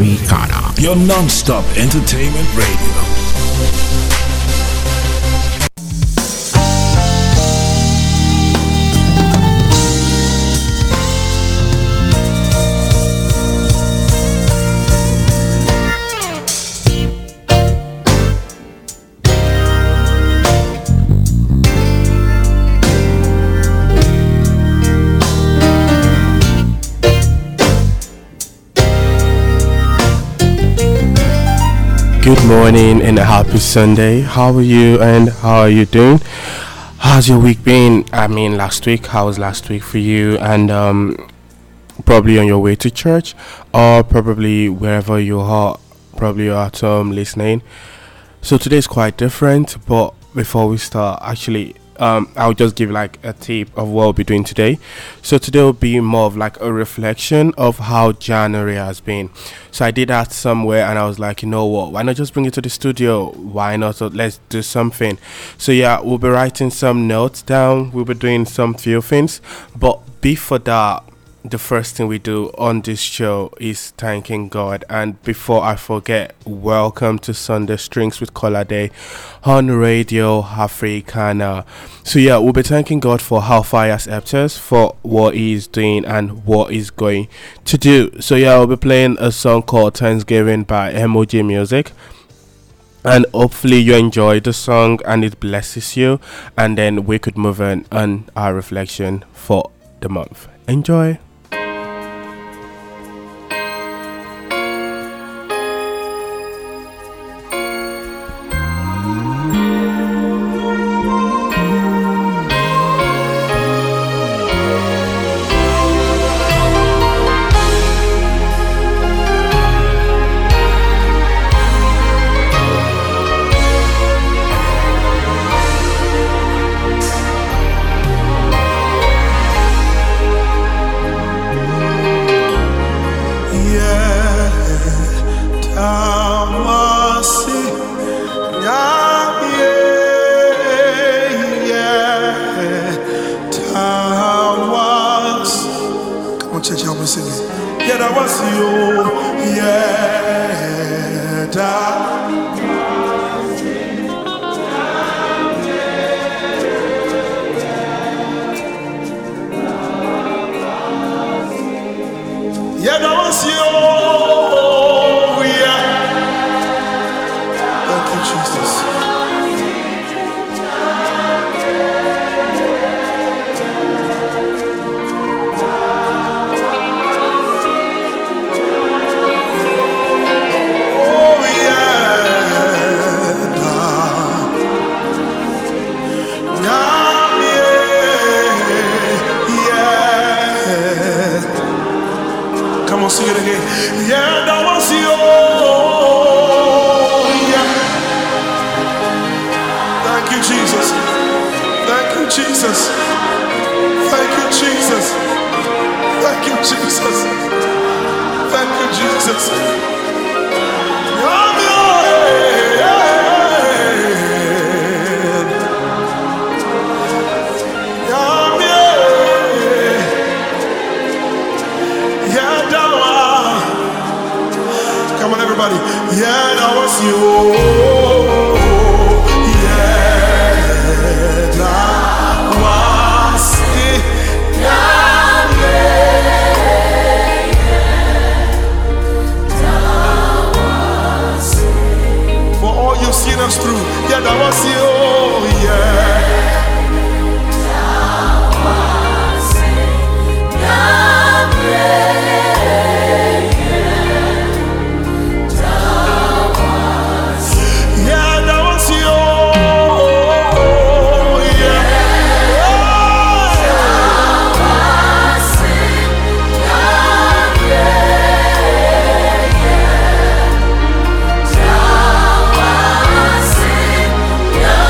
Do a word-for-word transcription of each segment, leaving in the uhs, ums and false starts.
Africana, your non-stop entertainment radio. Good morning and a happy Sunday. How are you and how are you doing? How's your week been? I mean, last week, how was last week for you? And um, probably on your way to church or probably wherever you are, probably you're at home listening. So today is quite different, but before we start, actually, um, I'll just give like a tip of what we'll be doing today. So today will be more of like a reflection of how January has been. So I did that somewhere and I was like, you know what, why not just bring it to the studio? Why not? So let's do something. So yeah, we'll be writing some notes down. We'll be doing some few things. But before that, the first thing we do on this show is thanking God. And before I forget, welcome to Sunday Strings with Colade on Radio Africana. So yeah, we'll be thanking God for how far He has helped us, for what He is doing and what He's going to do. So yeah, we'll be playing a song called Thanksgiving by M O J Music. And hopefully you enjoy the song and it blesses you. And then we could move on on our reflection for the month. Enjoy. Yeah.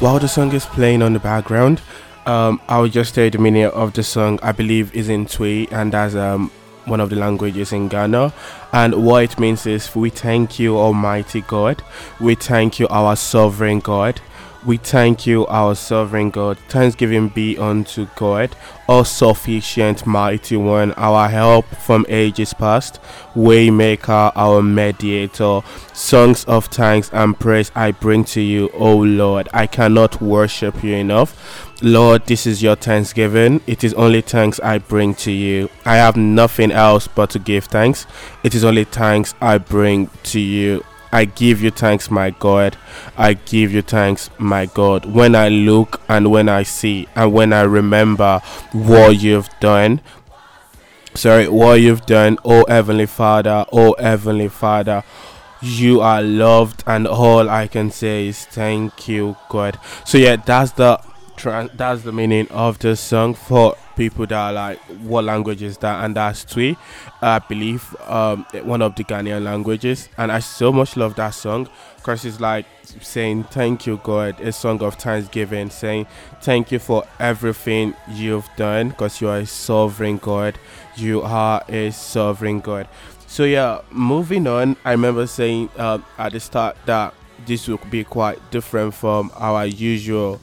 while the song is playing on the background, um, I will just tell you the meaning of the song. I believe is in Twi, and that's um one of the languages in Ghana. And what it means is, we thank you, Almighty God. We thank you, our sovereign God. We thank you, our sovereign God. Thanksgiving be unto God, all sufficient, mighty one, our help from ages past, waymaker, our mediator. Songs of thanks and praise I bring to you, O Lord. I cannot worship you enough. Lord, this is your thanksgiving. It is only thanks I bring to you. I have nothing else but to give thanks. It is only thanks I bring to you. I give you thanks, my God. I give you thanks, my God. When I look and when I see and when I remember what you've done, sorry, what you've done, oh Heavenly Father, oh Heavenly Father, you are loved, and all I can say is thank you, God. So yeah, that's the tran- that's the meaning of the song for people that are like, what language is that? And that's Twi, I believe, um one of the Ghanaian languages. And I so much love that song because it's like saying thank you, God, a song of thanksgiving, saying thank you for everything you've done, because you are a sovereign God. You are a sovereign God. So yeah, moving on, I remember saying uh, at the start that this would be quite different from our usual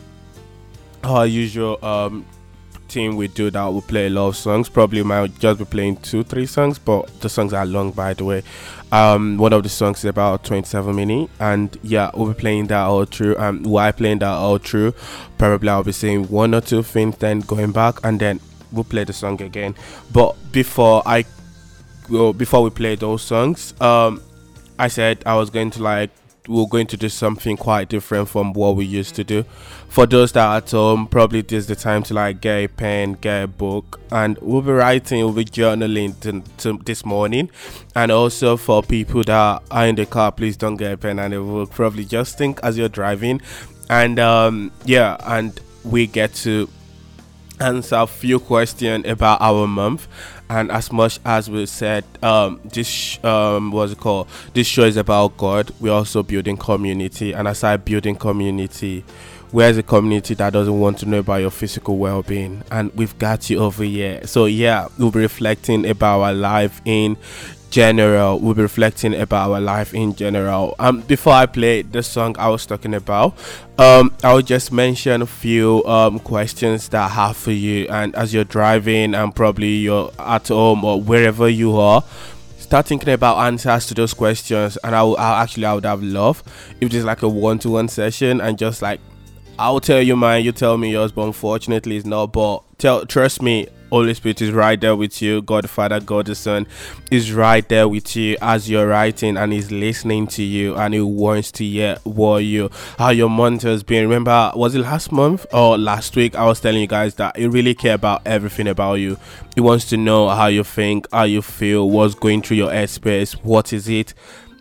our usual um team we do, that we play a lot of songs. Probably might just be playing two three songs, but the songs are long, by the way. Um one of the songs is about twenty-seven minutes, and yeah, we'll be playing that all through. Um while playing that all through, probably I'll be saying one or two things, then going back, and then we'll play the song again. But before I well before we play those songs, um I said I was going to like we're going to do something quite different from what we used to do. For those that are at home, probably this is the time to like get a pen, get a book, and we'll be writing, we'll be journaling to, to this morning. And also for people that are in the car, please don't get a pen and a book. Probably just think as you're driving. And um yeah, and we get to answer a few questions about our month. And as much as we said, um this sh- um what's it called this show is about God, we're also building community. And aside building community, where's a community that doesn't want to know about your physical well-being? And we've got you over here. So yeah, we'll be reflecting about our life in general. We'll be reflecting about our life in general. Um before I play the song I was talking about, um I'll just mention a few um questions that I have for you. And as you're driving and probably you're at home or wherever you are, start thinking about answers to those questions. And I will I'll actually I would have loved if there's like a one-to-one session, and just like I'll tell you mine, you tell me yours, but unfortunately it's not. But tell trust me, Holy Spirit is right there with you. God the Father, God the Son is right there with you as you're writing, and he's listening to you, and he wants to hear what you how your month has been. Remember, was it last month or last week I was telling you guys that he really cares about everything about you. He wants to know how you think, how you feel, what's going through your headspace, what is it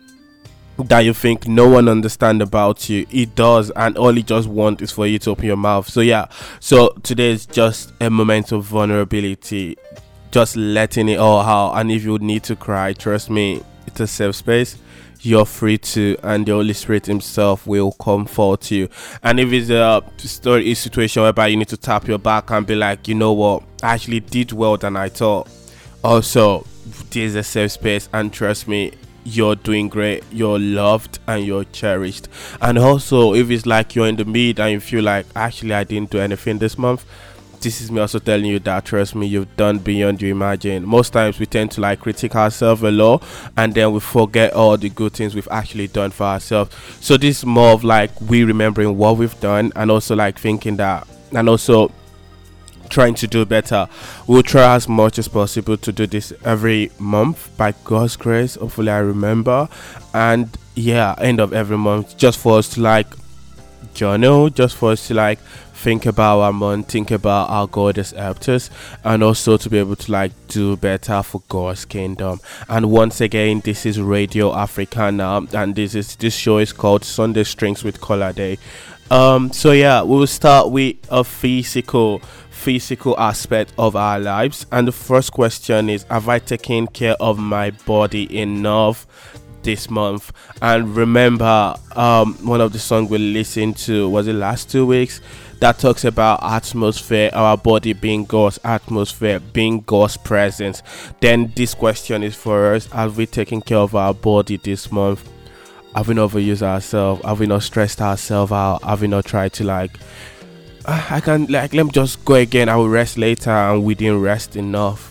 that you think no one understand about you. It does, and all he just wants is for you to open your mouth. So yeah, so today is just a moment of vulnerability, just letting it all out. And if you need to cry, trust me, it's a safe space. You're free to, and the Holy Spirit himself will comfort you. And if it's a story a situation whereby you need to tap your back and be like, you know what, I actually did well than I thought, also there's a safe space. And trust me, you're doing great, you're loved, and you're cherished. And also, if it's like you're in the mid and you feel like, actually I didn't do anything this month, this is me also telling you that, trust me, you've done beyond you imagine. Most times we tend to like critique ourselves a lot, and then we forget all the good things we've actually done for ourselves. So this is more of like we remembering what we've done, and also like thinking that, and also trying to do better. We'll try as much as possible to do this every month by God's grace. Hopefully I remember. And yeah, end of every month, just for us to like journal, just for us to like think about our month, think about how God has helped us, and also to be able to like do better for God's kingdom. And once again, this is Radio Africana, and this is this show is called Sunday Strings with Colade. Um so yeah, we'll start with a physical physical aspect of our lives. And the first question is, have I taken care of my body enough this month. And remember, um, one of the songs we listened to was the last two weeks that talks about atmosphere, our body being God's atmosphere, being God's presence. Then this question is for us: have we taken care of our body this month? Have we not overused ourselves? Have we not stressed ourselves out? Have we not tried to like, "Ah, I can like let me just go again, I will rest later," and we didn't rest enough?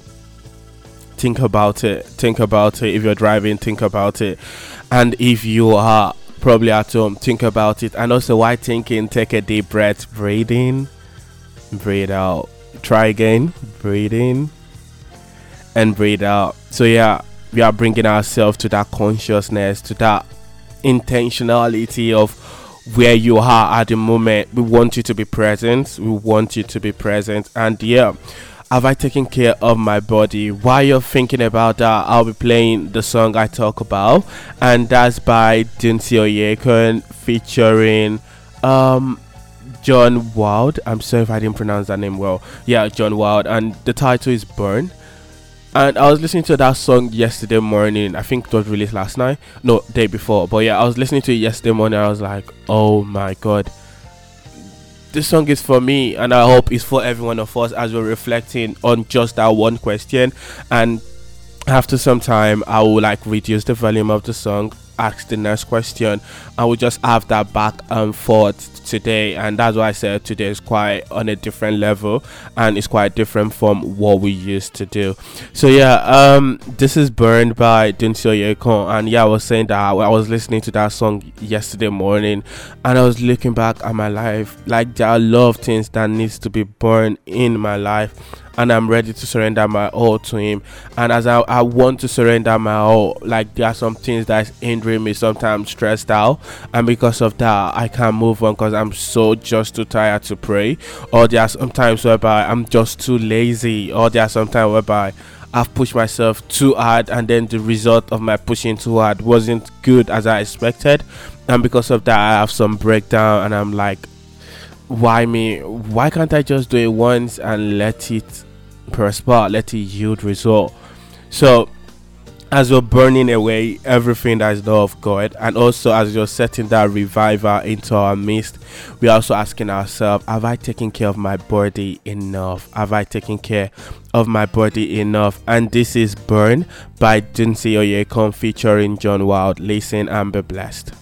Think about it. Think about it. If you're driving, think about it. And if you are probably at home, think about it. And also, while thinking, take a deep breath. Breathe in, breathe out. Try again. Breathe in and breathe out. So yeah, we are bringing ourselves to that consciousness, to that intentionality of where you are at the moment. We want you to be present. We want you to be present. And yeah, have I taken care of my body? While you're thinking about that, I'll be playing the song I talk about, and that's by Dunsi Oyekon featuring um John Wild. I'm sorry if I didn't pronounce that name well. Yeah, John Wild, and the title is Burn. And I was listening to that song yesterday morning. I think it was released last night. No, day before. But yeah, I was listening to it yesterday morning. I was like, oh my god, this song is for me, and I hope it's for every one of us as we're reflecting on just that one question. And after some time, I will like reduce the volume of the song, ask the next question, and we'll just have that back and forth today. And that's why I said today is quite on a different level, and it's quite different from what we used to do. So yeah, um this is Burned by Dunsi Oyekon. And yeah, I was saying that I was listening to that song yesterday morning, and I was looking back at my life. Like, there are a lot of things that needs to be burned in my life, and I'm ready to surrender my all to him. And as I, I want to surrender my all, like, there are some things that's hindering me, sometimes stressed out, and because of that I can't move on because I'm so just too tired to pray. Or there are sometimes whereby I'm just too lazy, or there are sometimes whereby I've pushed myself too hard, and then the result of my pushing too hard wasn't good as I expected, and because of that I have some breakdown, and I'm like, why me? Why can't I just do it once and let it prosper, let it yield result? So as you're burning away everything that is not of God, and also as you're setting that revival into our midst, we're also asking ourselves, have I taken care of my body enough? Have I taken care of my body enough? And this is Burn by Dunsi Oyekon featuring John Wild. Listen and be blessed.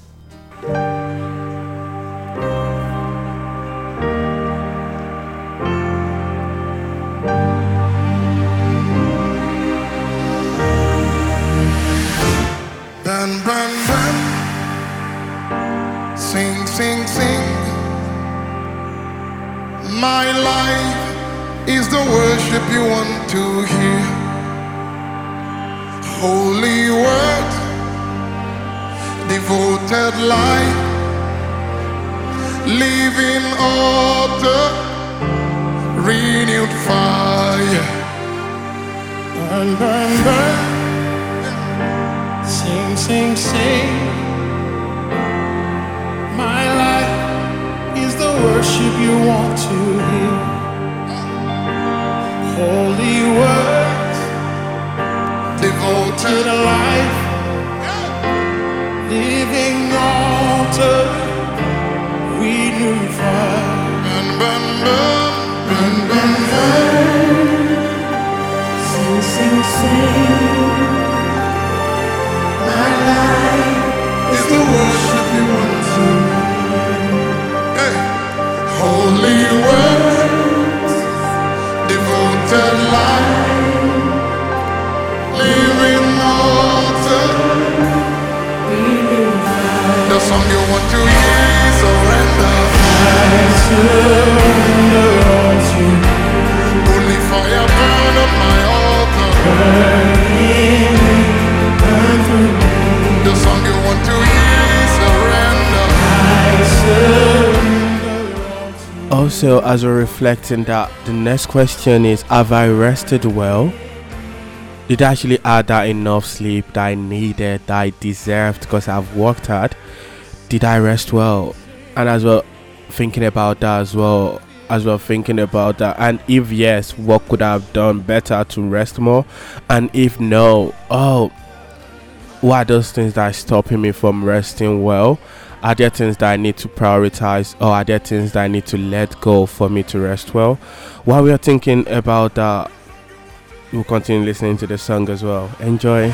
Burn, burn, burn. Sing, sing, sing. My life is the worship you want to hear. Holy word, devoted life, living altar, renewed fire. Burn, burn, burn. Sing, sing, sing. My life is the worship you want to hear. Holy words, devoted life, living altar, renewed fire. Burn, burn, burn, burn, burn, burn. Sing, sing, sing. My life is the worship you want to. Hey. Holy words, devoted life, living altar. The song you want to hear, surrender. I surrender all to you. Only fire burn on my altar. Burning. The song you want to hear, surrender. I surrender. Also, as we're reflecting that, the next question is, have I rested well? Did I actually had that enough sleep that I needed, that I deserved because I've worked hard? Did I rest well? And as well thinking about that as well, as well thinking about that, and if yes, what could I have done better to rest more? And if no, oh, what are those things that are stopping me from resting well? Are there things that I need to prioritize, or are there things that I need to let go for me to rest well? While we are thinking about that, we'll continue listening to the song as well. Enjoy.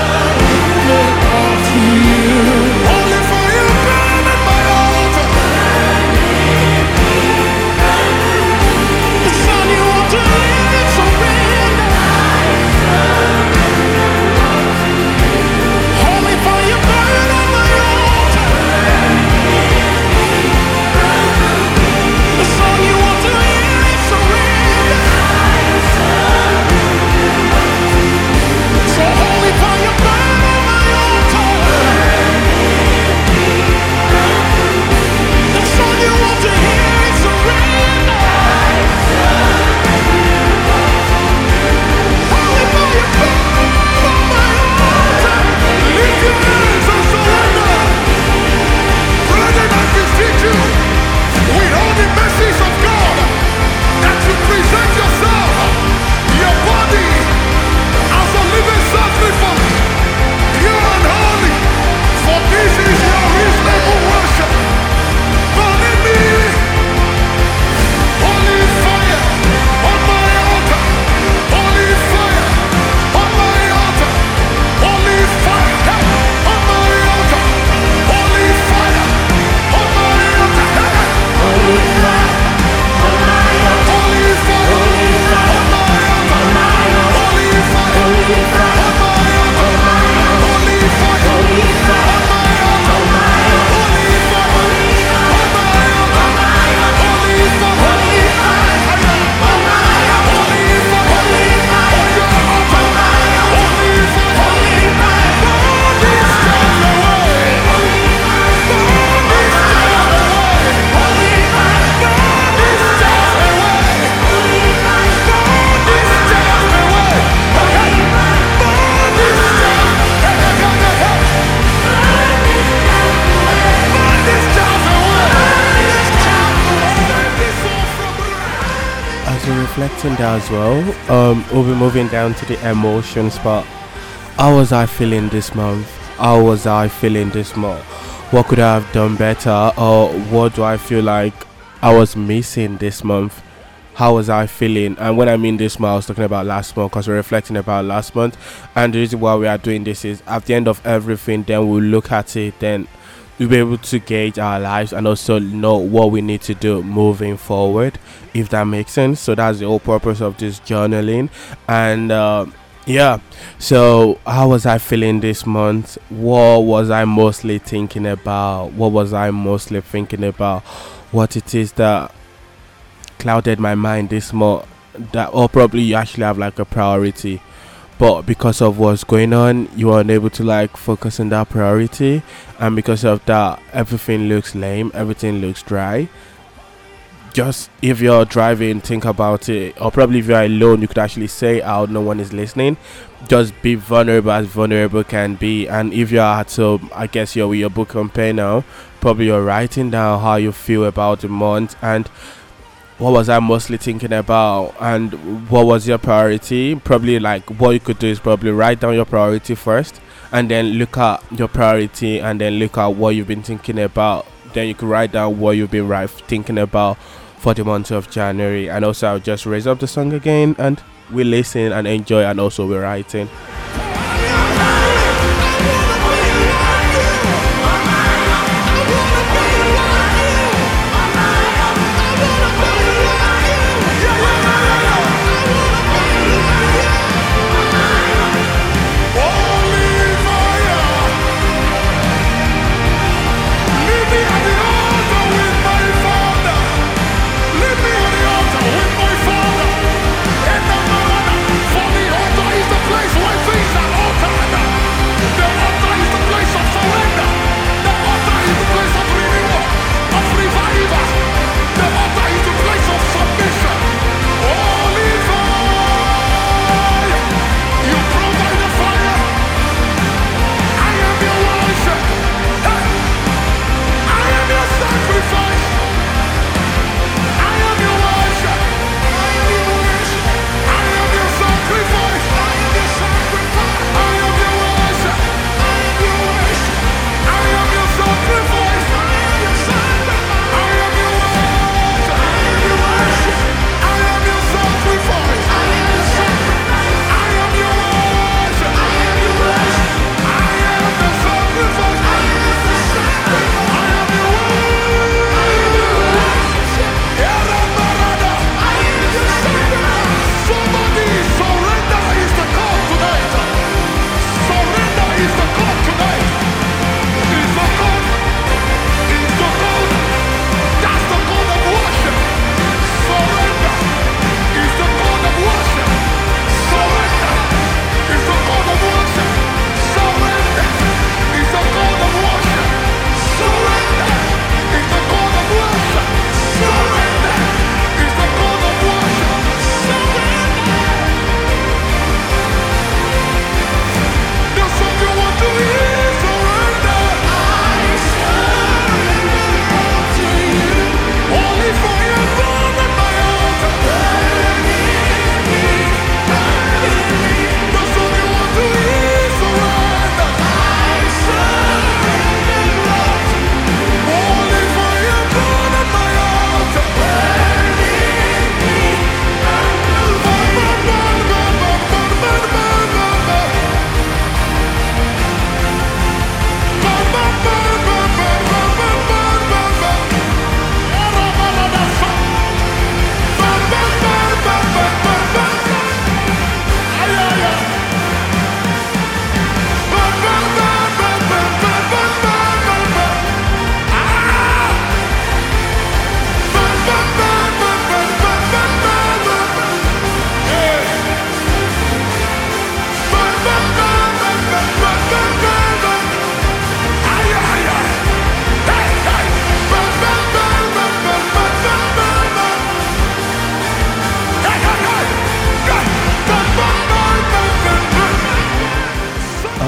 Reflecting that as well, um, we'll be moving down to the emotions part. How was I feeling this month? How was I feeling this month? What could I have done better, or what do I feel like I was missing this month? How was I feeling? And when I mean this month, I was talking about last month, because we're reflecting about last month. And the reason why we are doing this is at the end of everything, then we'll look at it, then we'll be able to gauge our lives and also know what we need to do moving forward, if that makes sense. So that's the whole purpose of this journaling. And uh, yeah, so how was I feeling this month? What was I mostly thinking about? What was I mostly thinking about? What it is that clouded my mind this month, that, or probably you actually have like a priority, but because of what's going on, you are unable to like focus on that priority, and because of that, everything looks lame, everything looks dry. Just if you're driving, think about it, or probably if you're alone, you could actually say out, no one is listening. Just be vulnerable as vulnerable can be. And if you're at home, I guess you're with your book and pen now, probably you're writing down how you feel about the month, and what was I mostly thinking about, and what was your priority. Probably like what you could do is probably write down your priority first, and then look at your priority, and then look at what you've been thinking about. Then you could write down what you've been right thinking about for the month of January. And also I'll just raise up the song again, and we listen and enjoy, and also we're writing. For the altar is the place where things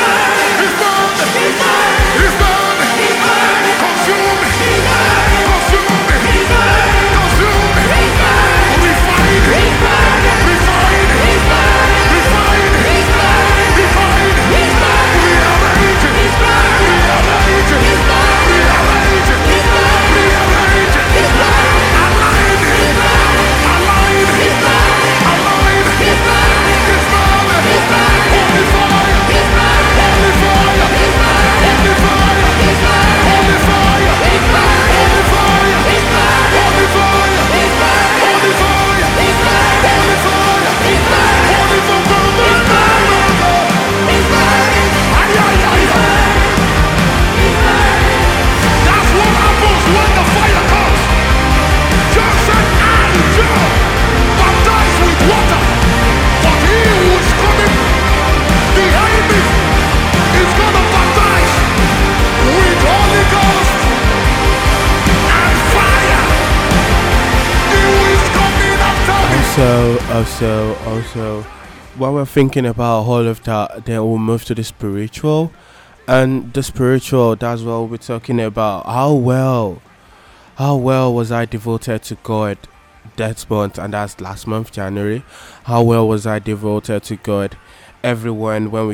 Also, also, also, while we're thinking about all of that, then we'll move to the spiritual. And the spiritual, that's what we're talking about. How well, how well was I devoted to God that month? And that's last month, January. How well was I devoted to God? Everyone, when we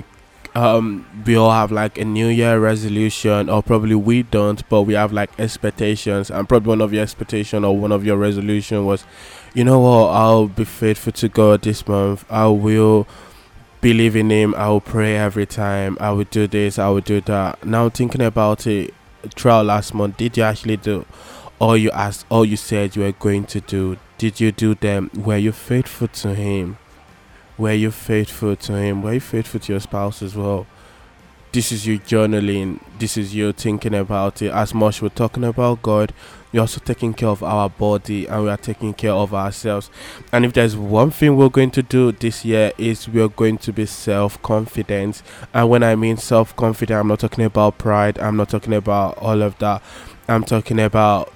um we all have like a new year resolution, or probably we don't, but we have like expectations, and probably one of your expectation or one of your resolution was, you know what, I'll be faithful to God this month. I will believe in Him. I will pray every time. I will do this. I will do that. Now thinking about it, throughout last month, did you actually do all you asked, all you said you were going to do? Did you do them? Were you faithful to Him? Were you faithful to Him? Were you faithful to your spouse as well? This is you journaling. This is you thinking about it. As much we're talking about God, we're also taking care of our body, and we are taking care of ourselves. And if there's one thing we're going to do this year, is we're going to be self-confident. And when I mean self-confident, I'm not talking about pride. I'm not talking about all of that. I'm talking about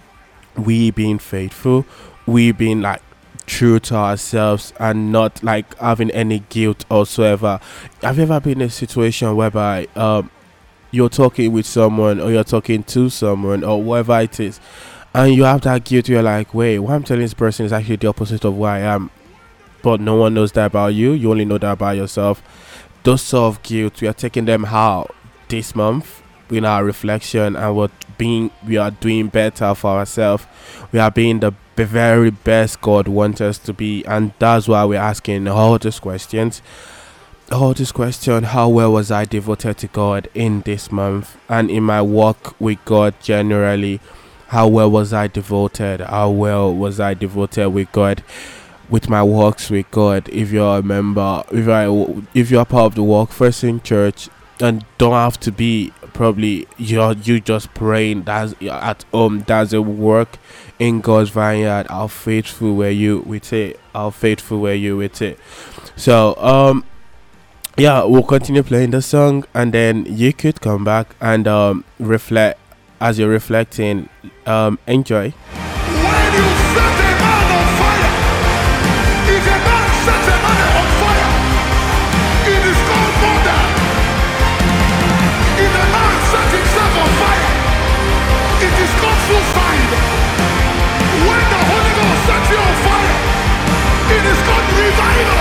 we being faithful, we being like true to ourselves, and not like having any guilt whatsoever. Have you ever been in a situation whereby um you're talking with someone, or you're talking to someone, or whatever it is, and you have that guilt? You're like, wait, what I'm telling this person is actually the opposite of who I am, but no one knows that about you. You only know that about yourself. Those sort of guilt, we are taking them out this month in our reflection, and we're being we are doing better for ourselves. We are being the the very best God wants us to be, and that's why we're asking all these questions. Oh, this question: how well was I devoted to God in this month and in my walk with God generally? How well was I devoted? How well was I devoted with God, with my walks with God? If you're a member, if I, if you're part of the Walk First in Church, and don't have to be probably you're you just praying. That's at home. That's a work in God's vineyard. How faithful were you with it? How faithful were you with it? So um. Yeah, we'll continue playing the song, and then you could come back and um reflect. As you're reflecting, um enjoy. When you set a man on fire, if a man sets a man on fire, it is called murder. If a man sets himself on fire, it is called suicide. When the Holy Ghost sets you on fire, it is called revival.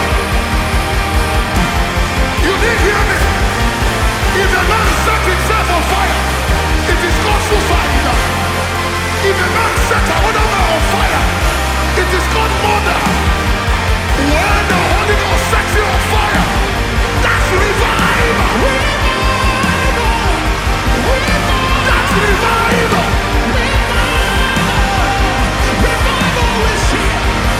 You didn't hear me? If a man sets himself on fire, it is called suicide. If a man sets another man on fire, it is called murder. When the Holy Ghost sets you on fire, that's revival. That's revival. Revival is here.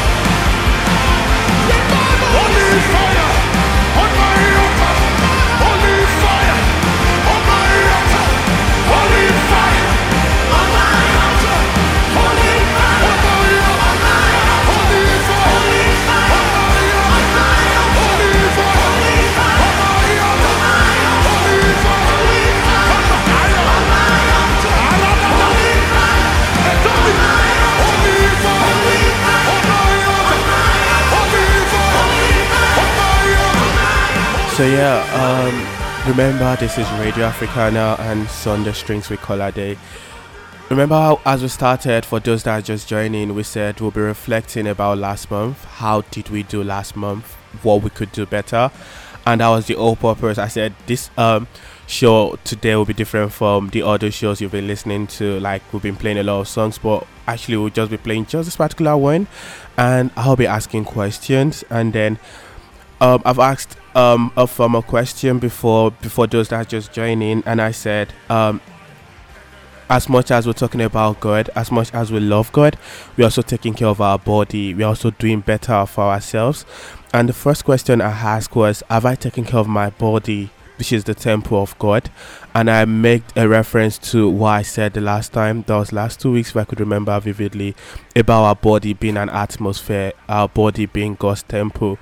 Holy fire on my altar. Holy fire on my altar. Holy fire on my altar. Holy fire on my altar. Holy fire on my altar. Holy fire on my altar. Holy fire on my altar. Holy fire. Holy fire on my altar. Holy fire on my altar. So yeah, um, remember this is Radio Africana and Sunday Strings with Color Day. Remember how, as we started, for those that are just joining, we said we'll be reflecting about last month. How did we do last month? What we could do better, and that was the whole purpose. I said this um show today will be different from the other shows you've been listening to. Like, we've been playing a lot of songs, but actually we'll just be playing just this particular one, and I'll be asking questions, and then um I've asked um a formal question before before those that are just joining, and I said um as much as we're talking about God, as much as we love God, we're also taking care of our body. We're also doing better for ourselves. And the first question I asked was, have I taken care of my body, which is the temple of God? And I made a reference to what I said the last time, that was last two weeks, if I could remember vividly, about our body being an atmosphere, our body being God's temple.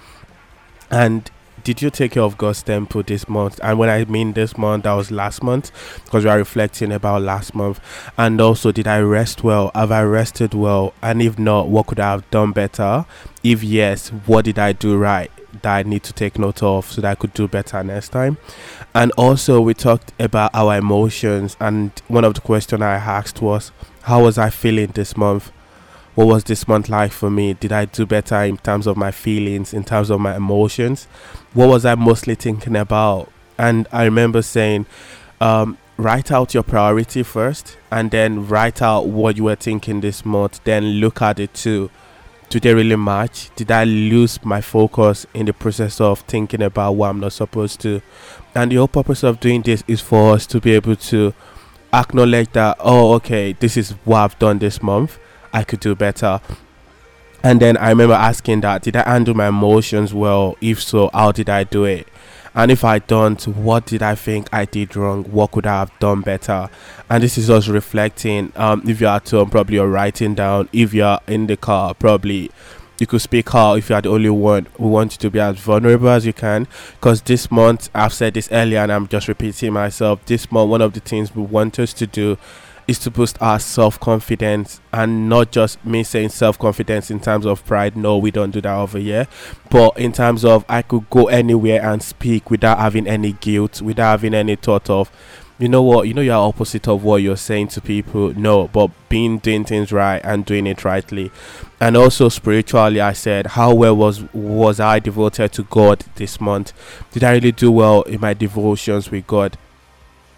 And did you take care of God's temple this month? And when I mean this month, that was last month, because we are reflecting about last month. And also, did I rest well? Have I rested well? And if not, what could I have done better? If yes, what did I do right that I need to take note of so that I could do better next time? And also, we talked about our emotions, and one of the questions I asked was, how was I feeling this month? What was this month like for me? Did I do better in terms of my feelings, in terms of my emotions? What was I mostly thinking about? And I remember saying, um, write out your priority first, and then write out what you were thinking this month. Then look at it too. Do they really match? Did I lose my focus in the process of thinking about what I'm not supposed to? And the whole purpose of doing this is for us to be able to acknowledge that, oh, okay, this is what I've done this month. I could do better. And then I remember asking that, did I handle my emotions well? If so, how did I do it? And if I don't, what did I think I did wrong? What could I have done better? And this is us reflecting. Um, if you're at home, probably you're writing down. If you're in the car, probably you could speak out. If you're the only one, we want you to be as vulnerable as you can. Because this month, I've said this earlier and I'm just repeating myself. This month, one of the things we want us to do is to boost our self-confidence, and not just me saying self-confidence in terms of pride. No, we don't do that over here. But in terms of, I could go anywhere and speak without having any guilt, without having any thought of, you know what, you know, you're opposite of what you're saying to people. No, but being doing things right and doing it rightly. And also spiritually, I said, how well was was I devoted to God this month? Did I really do well in my devotions with God?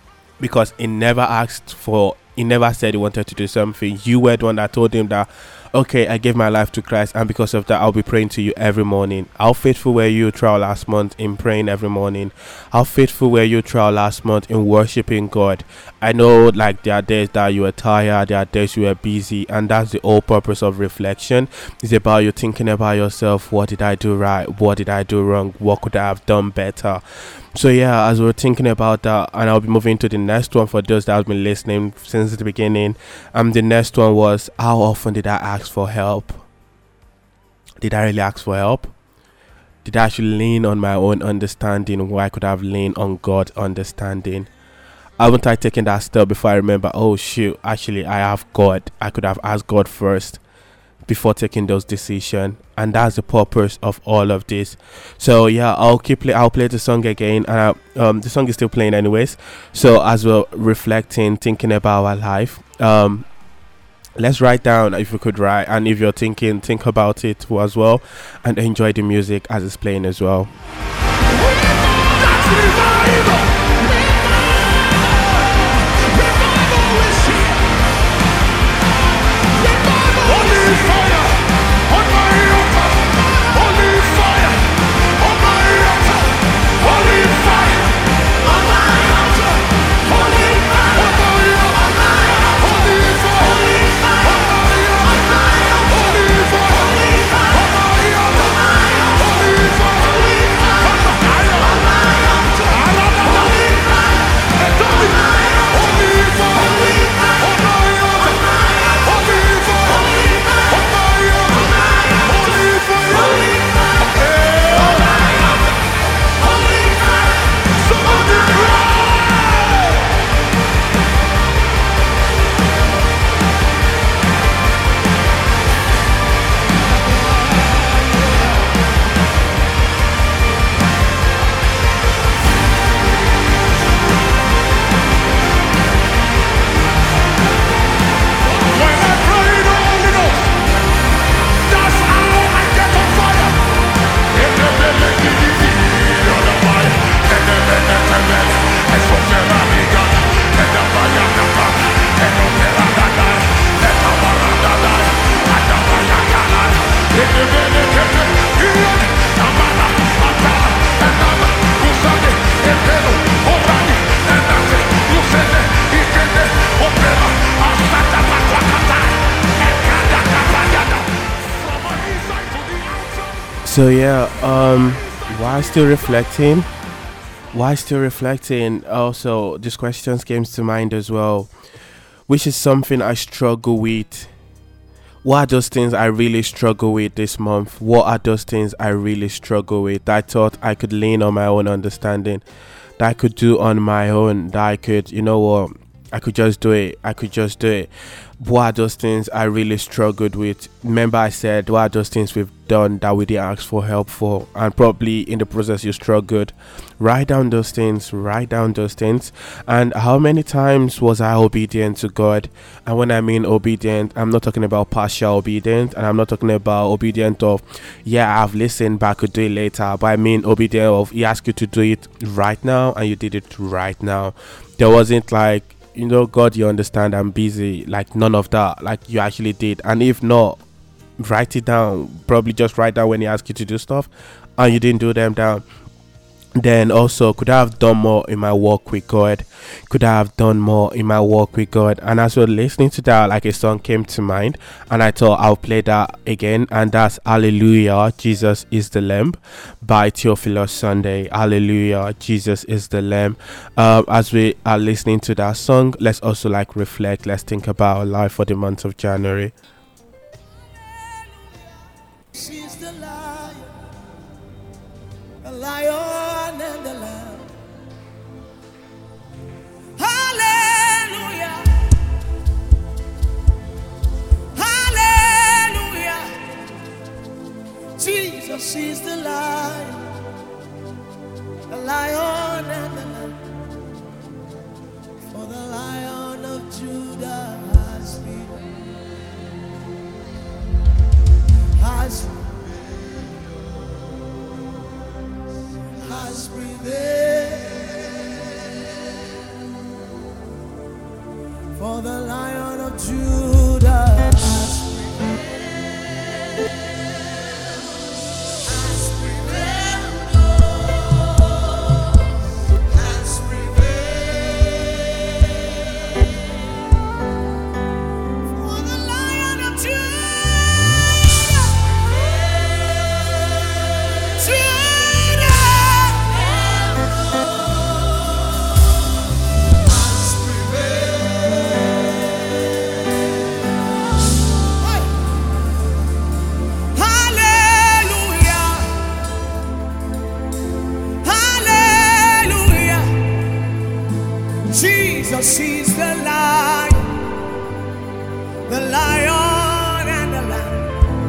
Because he never asked for, he never said he wanted to do something. You were the one that told him that, okay, I gave my life to Christ, and because of that, I'll be praying to you every morning. How faithful were you throughout last month in praying every morning? How faithful were you throughout last month in worshiping God? I know, like, there are days that you were tired, there are days you were busy, and that's the whole purpose of reflection. It's about you thinking about yourself. What did I do right? What did I do wrong? What could I have done better? So yeah, as we're thinking about that, and I'll be moving to the next one for those that have been listening since the beginning. Um, the next one was, how often did I ask for help? Did I really ask for help? Did I actually lean on my own understanding where I could have leaned on God's understanding? Haven't I taken that step before I remember, oh shoot, actually I have God. I could have asked God first before taking those decisions, and that's the purpose of all of this. So yeah, I'll keep play I'll play the song again, and I, um the song is still playing anyways. So as we're reflecting, thinking about our life, um let's write down, if you could write, and if you're thinking, think about it as well, and enjoy the music as it's playing as well. So yeah, um, while still reflecting, while still reflecting, also this questions came to mind as well, which is something I struggle with. What are those things I really struggle with this month? What are those things I really struggle with that I thought I could lean on my own understanding, that I could do on my own, that I could, you know what, I could just do it. I could just do it. What are those things I really struggled with? Remember I said, what are those things we've done that we didn't ask for help for? And probably in the process you struggled. Write down those things. Write down those things. And how many times was I obedient to God? And when I mean obedient, I'm not talking about partial obedience. And I'm not talking about obedient of, yeah, I've listened, but I could do it later. But I mean obedient of, He asked you to do it right now, and you did it right now. There wasn't like, you know, God, you understand, I'm busy. Like, none of that. Like, you actually did. And if not, write it down. Probably just write down when He asks you to do stuff and you didn't do them down. Then also, could I have done more in my walk with God? Could I have done more in my walk with God? And as we're listening to that, like, a song came to mind, and I thought I'll play that again, and that's Hallelujah, Jesus is the Lamb by Theophilus Sunday. Hallelujah, Jesus is the Lamb. Um, as we are listening to that song, let's also like reflect. Let's think about our life for the month of January. She's the lion, the lion and the lamb. Hallelujah, hallelujah. Jesus is the lion, the lion and the lamb. For the Lion of Judah has been, has has prevailed. For the Lion of Judah has prevailed. Jesus is the lion, the lion and the lamb.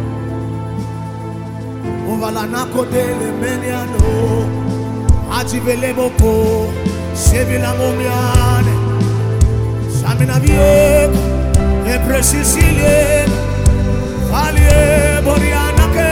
Ovalanako dele meniano, ajivele boko, sevila momiane, samina vieko, e presisilie, valie borianake.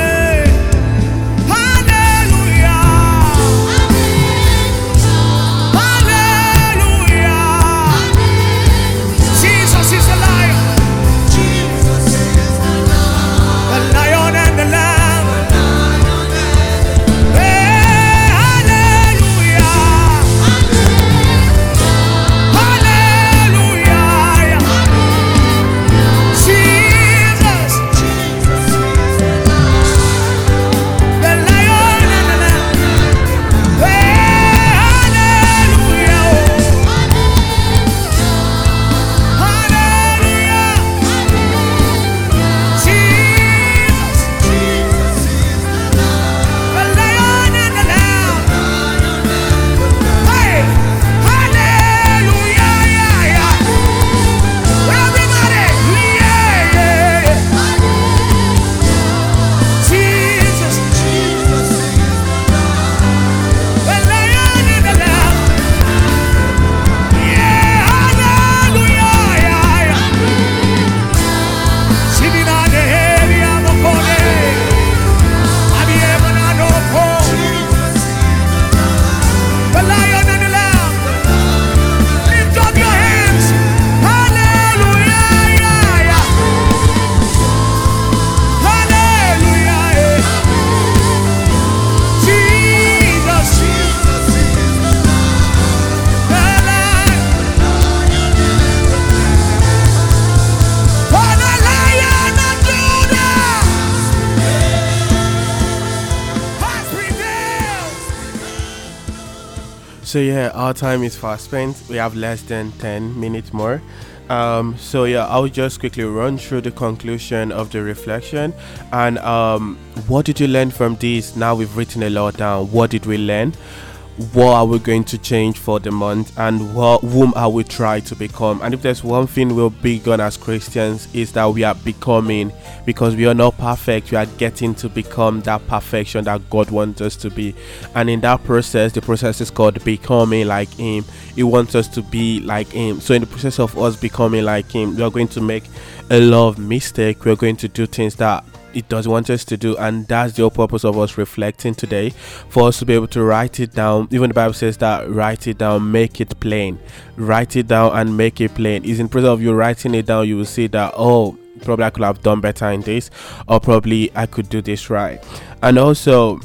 So yeah, our time is fast spent. We have less than ten minutes more. Um, so yeah, I'll just quickly run through the conclusion of the reflection. And um, what did you learn from this? Now we've written a lot down. What did we learn? What are we going to change for the month? And what, whom are we trying to become? And if there's one thing we're big on as Christians, is that we are becoming, because we are not perfect. We are getting to become that perfection that God wants us to be. And in that process, the process is called becoming like Him. He wants us to be like Him. So in the process of us becoming like Him, we are going to make a lot of mistakes. We're going to do things that it doesn't want us to do, and that's the whole purpose of us reflecting today, for us to be able to write it down. Even the Bible says that write it down, make it plain. Write it down and make it plain. Is in process of you writing it down, you will see that, oh, probably I could have done better in this, or probably I could do this right. And also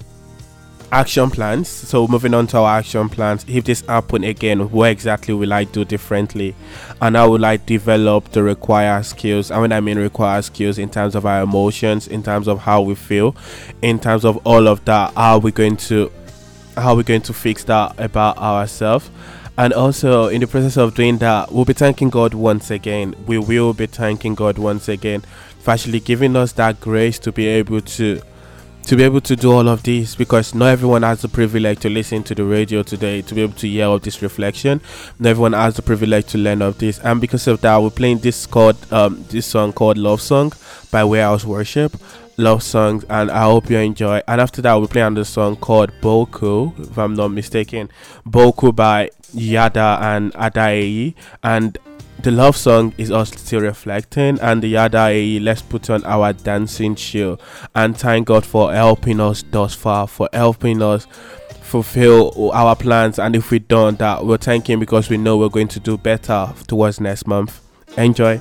action plans. So moving on to our action plans. If this happen again, what exactly will I do differently? And how will I develop the required skills? And when I mean required skills, in terms of our emotions, in terms of how we feel, in terms of all of that, how are we going to how are we going to fix that about ourselves? And also in the process of doing that, we'll be thanking God once again. We will be thanking God once again for actually giving us that grace to be able to to be able to do all of this, because not everyone has the privilege to listen to the radio today, to be able to hear of this reflection. Not everyone has the privilege to learn of this, and because of that, we're playing this called um this song called Love Song by Warehouse Worship. Love songs, and I hope you enjoy. And after that, we'll play on the song called Boku, if I'm not mistaken. Boku by Yada and Adaei. And the love song is us still reflecting, and the Yada A E, let's put on our dancing show and thank God for helping us thus far, for helping us fulfill our plans. And if we don't, that we'll thank Him, because we know we're going to do better towards next month. Enjoy.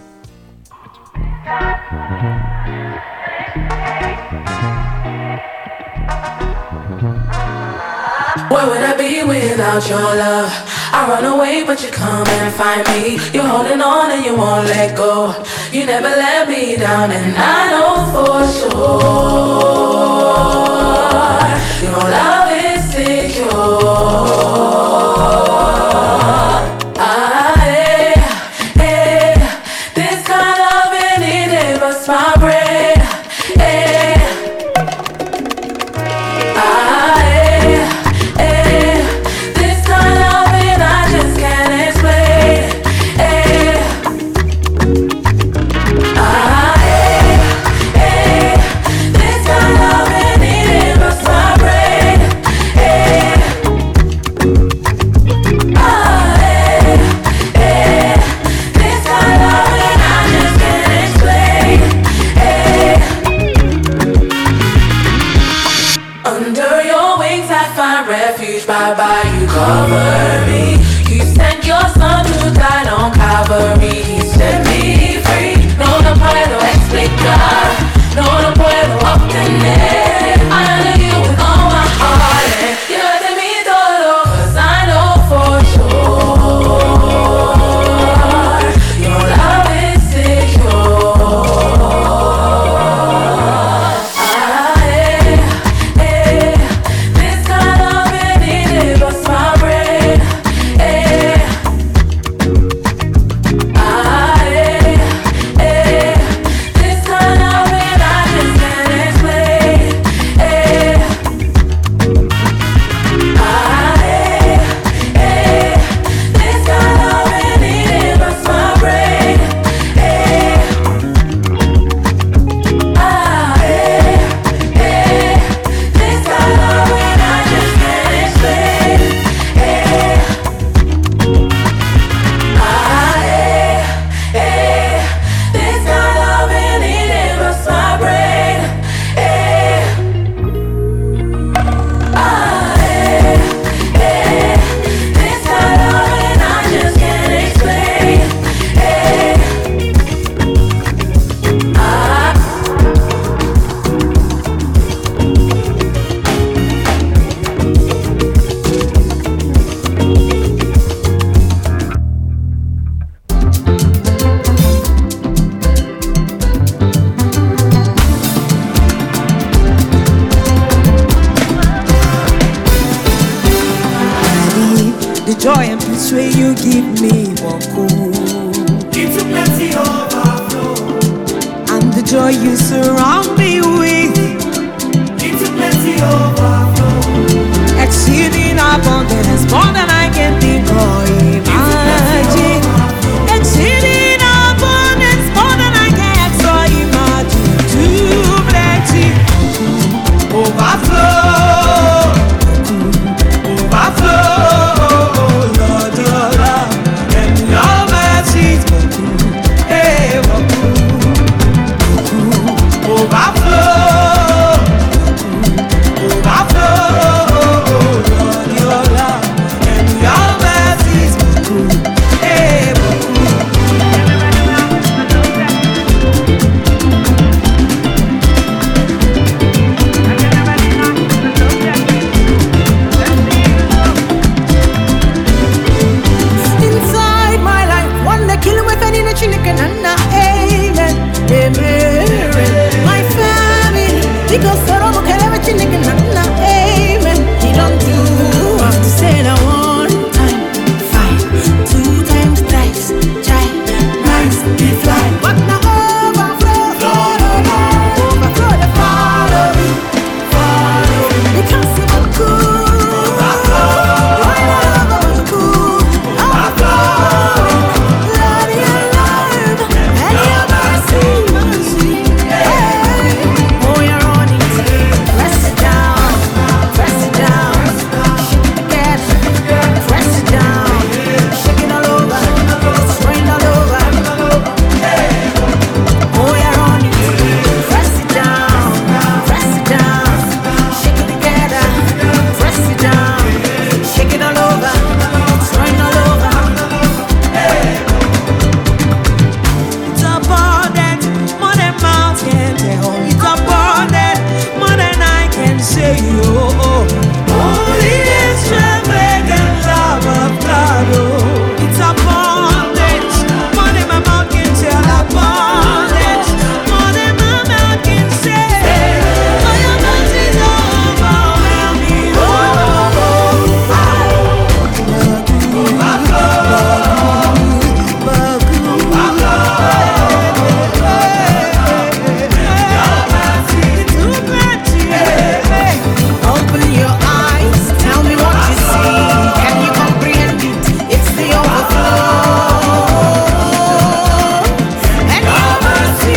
Where would I be without your love? I run away, but you come and find me. You're holding on and you won't let go. You never let me down, and I know for sure your love is secure. Ah, eh, eh, this kind of love any day busts my brain. Eh, ah, eh, eh, this kind of loving I just can't explain. refuge, bye bye, you cover me. You sent your son to die on Calvary. He set me free. No, no puedo explicar. No, no puedo obtener. I honor you with all my heart. And you're de mi todo, 'cause I know for sure your love is secure. Ah, eh, eh, this kind of love it busts my brain. Eh, ah, eh, eh, this kind of love I just can't explain. Eh, ah, eh, eh, this kind of love it busts my brain. Eh, ah, eh, eh, this kind of love I just can't explain. Eh, ah, eh, eh, this kind of love it busts my brain. Eh, ah, eh, eh, this kind of love I just can't explain. Eh, ah. The joy and peace where you give me won't cool. Give you plenty overflow. And the joy you surround me with, Give you plenty overflow. exceeding abundance, more than I can think or imagine. Exceeding abundance, more than I can ask or imagine. Too plenty, Overflow. Overflow. Lord, your love and your mercy. Hey, overflow. Overflow. Lord, your love and your mercy. Hey, inside my life, one day kill with any chicken and na amen, amen. My family, because sorrow can have a chicken and na amen. He don't do have to say that one time, five, two times, thrice, try, nice, be fly. But now overflow, overflow the follow, follow, because you are cool. Right over the cool, overflow, Lord, your love and your mercy, mercy. Hey, oh, you're on it. Press it down, press it down, shake it together, press it down, shake it all over, it's rain all over. Oh, you're on it. Press it down, press it down, shake it together, press it down, shake it all over, it's rain all over. It's abundant, more than mouth can tell. It's abundant, more than I can say. Oh, oh. Holy extravagant love of God. Oh, it's abundant, more than my mouth can tell. Abundant, more than my mouth can say. Oh, your mercy is overwhelming. Oh, oh, oh. Open your eyes, tell me what you see. Can you comprehend it? It's the overflow. And your mercy.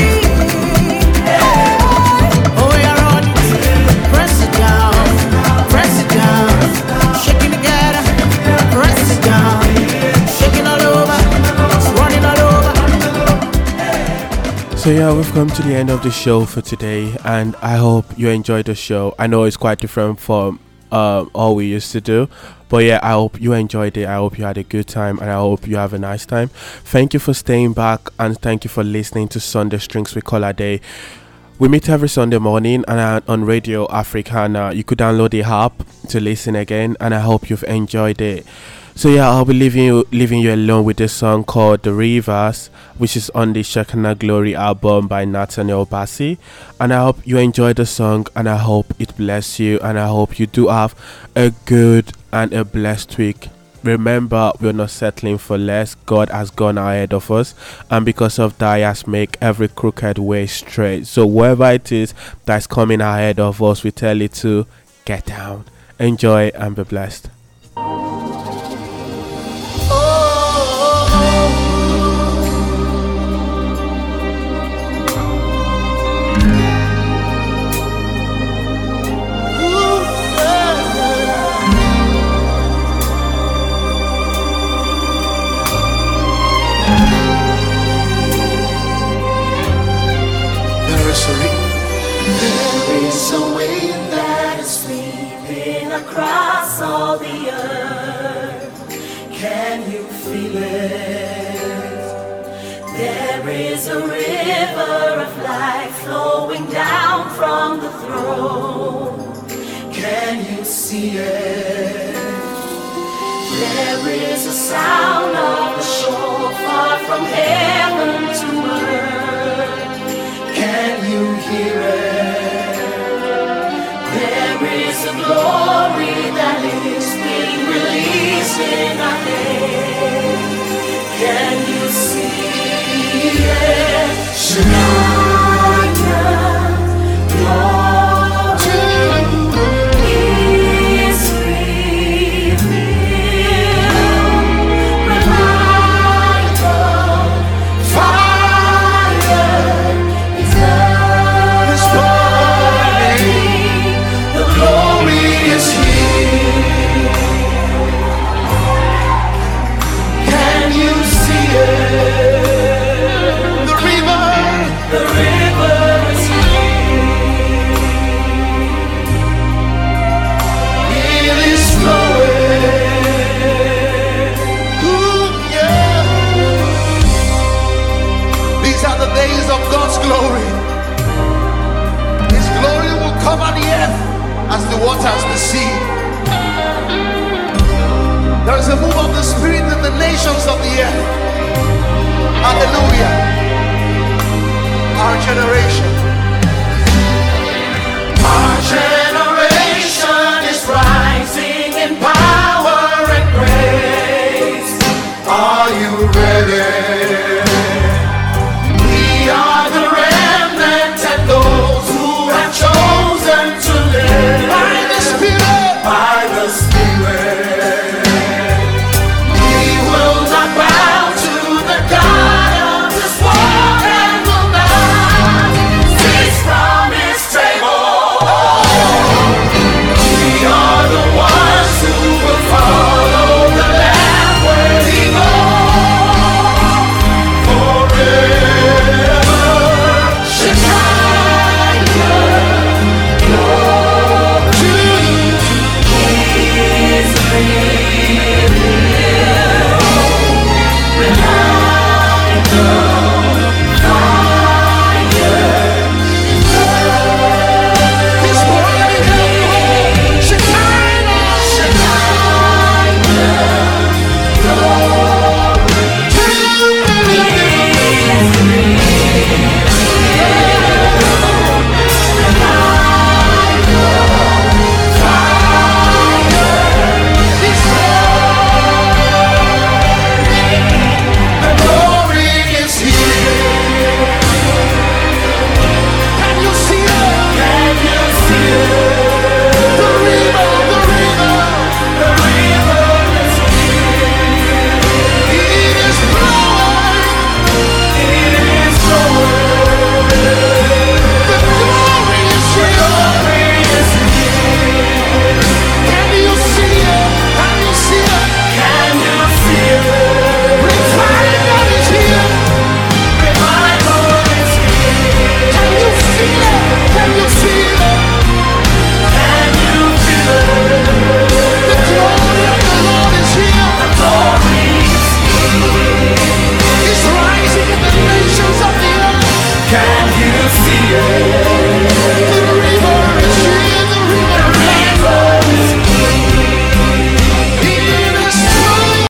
Oh, you're on it. Press it down, press it down, shaking together. Press it down, shaking all over, it's running all over. So yeah, we've come to the end of the show for today, and I hope you enjoyed the show. I know it's quite different from um, all we used to do. But yeah, I hope you enjoyed it. I hope you had a good time, and I hope you have a nice time. Thank you for staying back, and thank you for listening to Sunday Strings with Color Day. We meet every Sunday morning and uh, on Radio Africana. You could download the app to listen again, and I hope you've enjoyed it. So yeah, I'll be leaving you leaving you alone with this song called The Rivers, which is on the Shekinah Glory album by Nathaniel Bassey. And I hope you enjoyed the song, and I hope it bless you, and I hope you do have a good and a blessed week. Remember, we're not settling for less. God has gone ahead of us, and because of that, He has made every crooked way straight. So whoever it is that's coming ahead of us, we tell it to get down. Enjoy and be blessed. There is a way that is sweeping across all the earth. Can you feel it? There is a river of life flowing down from the throne. Can you see it? There is a sound of the shore far from heaven to earth. Can you hear it? There is a glory that is being released in our day. Can you see it? Shine, glory is revealed. Revival, fire. As the waters, the sea. There is a move of the Spirit in the nations of the earth. Hallelujah. Our generation